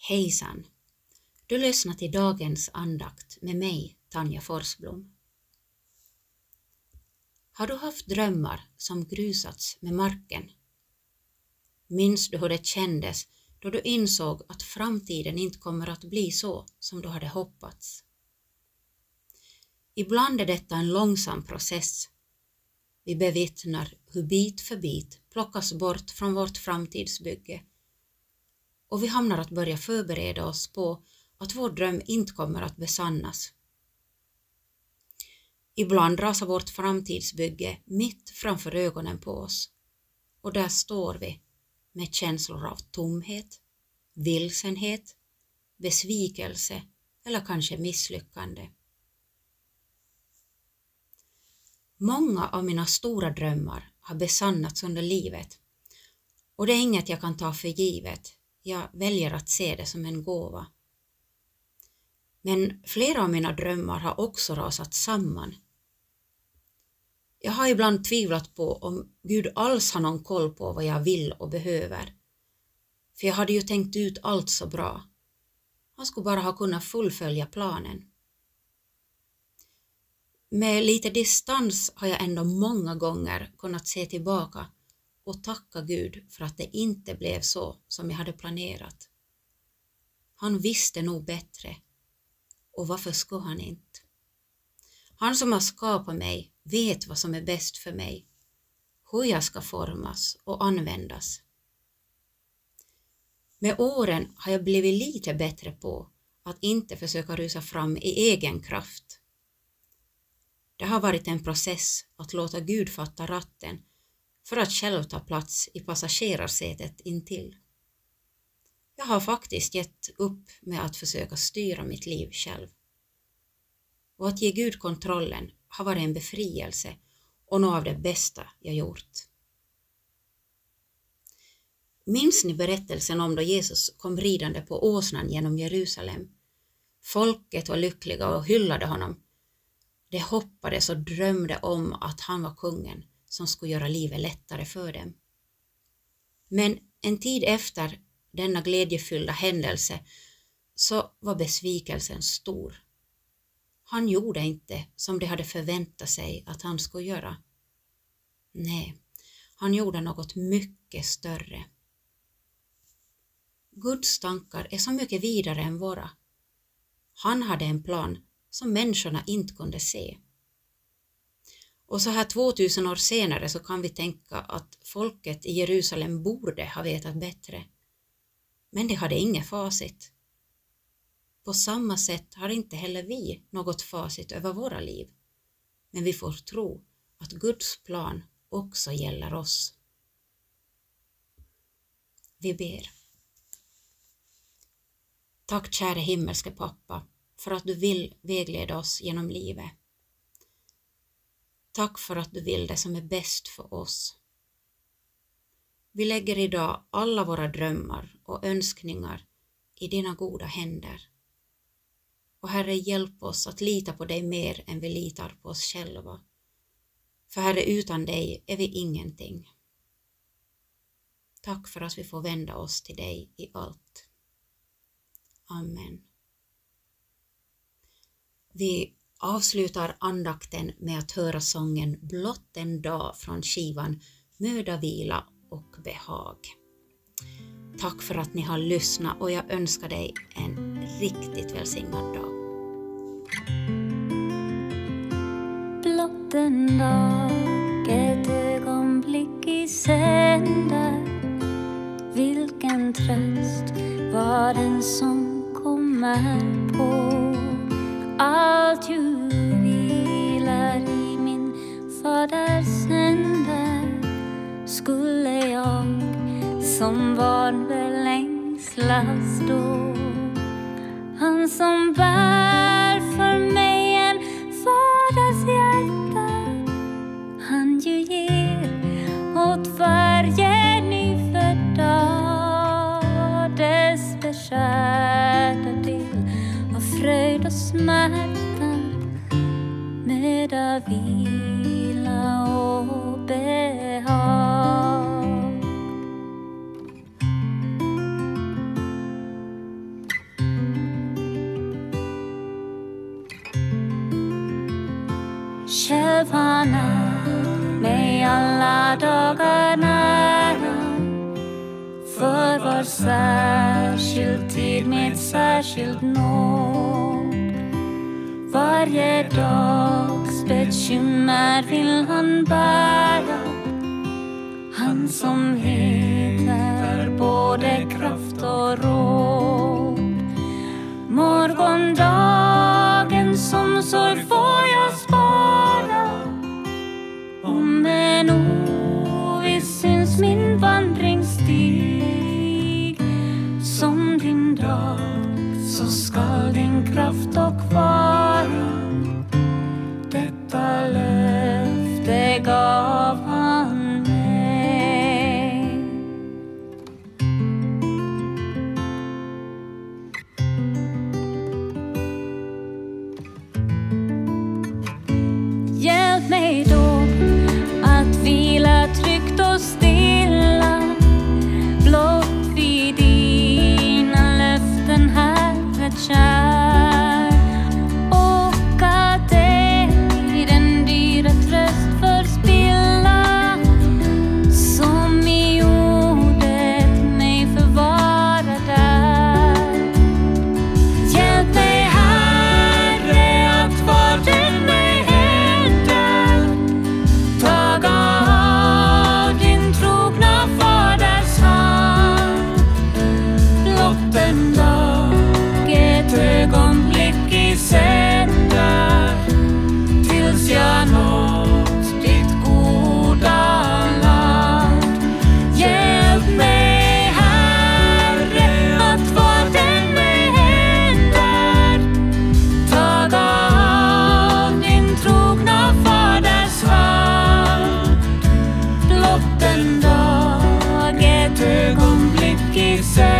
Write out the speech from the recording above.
Hejsan! Du lyssnar till dagens andakt med mig, Tanja Forsblom. Har du haft drömmar som grusats med marken? Minns du hur det kändes då du insåg att framtiden inte kommer att bli så som du hade hoppats? Ibland är detta en långsam process. Vi bevittnar hur bit för bit plockas bort från vårt framtidsbygge och vi hamnar att börja förbereda oss på att vår dröm inte kommer att besannas. Ibland rasar vårt framtidsbygge mitt framför ögonen på oss och där står vi med känslor av tomhet, vilsenhet, besvikelse eller kanske misslyckande. Många av mina stora drömmar har besannats under livet och det är inget jag kan ta för givet. Jag väljer att se det som en gåva. Men flera av mina drömmar har också rasat samman. Jag har ibland tvivlat på om Gud alls har någon koll på vad jag vill och behöver. För jag hade ju tänkt ut allt så bra. Han skulle bara ha kunnat fullfölja planen. Med lite distans har jag ändå många gånger kunnat se tillbaka och tacka Gud för att det inte blev så som jag hade planerat. Han visste nog bättre. Och varför skulle han inte? Han som har skapat mig vet vad som är bäst för mig, hur jag ska formas och användas. Med åren har jag blivit lite bättre på att inte försöka rusa fram i egen kraft. Det har varit en process att låta Gud fatta ratten för att själv ta plats i passagerarsätet intill. Jag har faktiskt gett upp med att försöka styra mitt liv själv. Och att ge Gud kontrollen har varit en befrielse och något av det bästa jag gjort. Minns ni berättelsen om då Jesus kom ridande på åsnan genom Jerusalem? Folket var lyckliga och hyllade honom. De hoppades och drömde om att han var kungen som skulle göra livet lättare för dem. Men en tid efter denna glädjefyllda händelse så var besvikelsen stor. Han gjorde inte som de hade förväntat sig att han skulle göra. Nej, han gjorde något mycket större. Guds tankar är så mycket vidare än våra. Han hade en plan som människorna inte kunde se. Och så här 2000 år senare så kan vi tänka att folket i Jerusalem borde ha vetat bättre. Men de hade inget facit. På samma sätt har inte heller vi något facit över våra liv. Men vi får tro att Guds plan också gäller oss. Vi ber. Tack käre himmelske pappa för att du vill vägleda oss genom livet. Tack för att du vill det som är bäst för oss. Vi lägger idag alla våra drömmar och önskningar i dina goda händer. Och Herre, hjälp oss att lita på dig mer än vi litar på oss själva. För Herre, utan dig är vi ingenting. Tack för att vi får vända oss till dig i allt. Amen. Vi avslutar andakten med att höra sången Blott en dag från skivan Möda, vila och behag. Tack för att ni har lyssnat och jag önskar dig en riktigt välsignad dag. Blott en dag, ett ögonblick i sänder. Vilken tröst var den som kommer på. Allt ju vilar i min faders händer. Skulle jag som barn väl ängslas då. Han som bär för mig en faders hjärta. Han ju ger åt varje nyfödd dag dess beskärda del av fröjd och smärta. Möda, vila och behag. själv han är mig alla dagar nära. För var särskild tid med särskild nåd. Varje dags bekymmer vill han bära. Han som heter både kraft och råd. Morgondagen som sorg får jag spara. Om en oviss syns min vandringsstig. Som din dag så skall din kraft och vara. Detta löfte gav han mig. Hjälp mig då att vila tryggt och stilla. Blott vid dina löften, Herre kär. Och att ej den dyra tröst förspilla. Som i ordet mig förvara där. Hjälp mig, Herre, att var du mig händer. Tag av din trogna faders hand. Blott en dag, ett ögonblick i sänder. Tills jag nått ditt goda land. Hjälp mig, Herre, att var den mig händer. Tag av din trogna faders hand. Blott en dag, ett ögonblick i sänder.